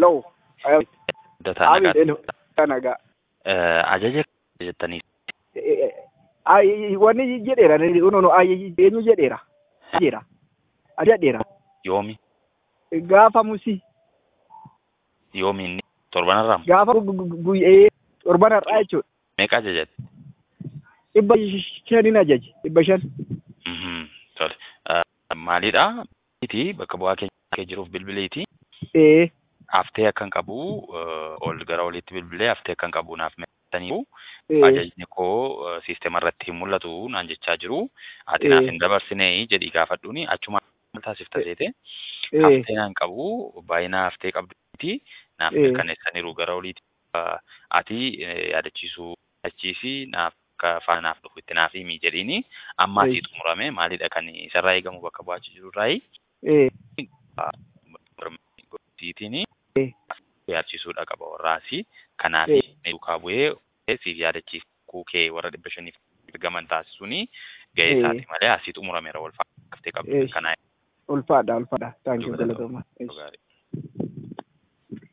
dhaga'u. Dataa nagaa. Nagaa. Ajaja jettanii. Wanni jedheera eenyu jedheera. Jedheera. Yoomi. Gaafa musi. Yoomi inni torbanarraa. Gaafa guyyee torbanarraa jechuudha. Meeqa ajajate? 500 ajaji 500. Tole. Maalidhaa? Bakka bu'aa keenya jiruuf bilbileeti. Haftee akkan qabu ol gara olitti bilbilee haftee akkan qabu naaf meeshaaniiru. Ajajni koo siistema irratti hin mul'atu naan jechaa jiru. Ati naaf hin dabarsinee jedhii gaafadhuuni achuma taasifta seete. Haftee naan qabu baay'ina haftee qabduuti naaf mirkaneessaniiru gara oliiti. Ati yaadachiisuu achiisi naaf akka faanaaf dhufu itti naaf himi jedhiini amma asii xumurame maalidha kan isarraa eegamu bakka bu'aachi jirurraayi. Gotiitiin yaadachiisuudha qaba warraasi kanaaf duukaa bu'ee siif yaadachiifuu kee warra 500 ergaman taasisuuni ga'ee isaati malee asii xumurameera wal fakkaatee qabdu kanaa. Ulfaadha. Thank you.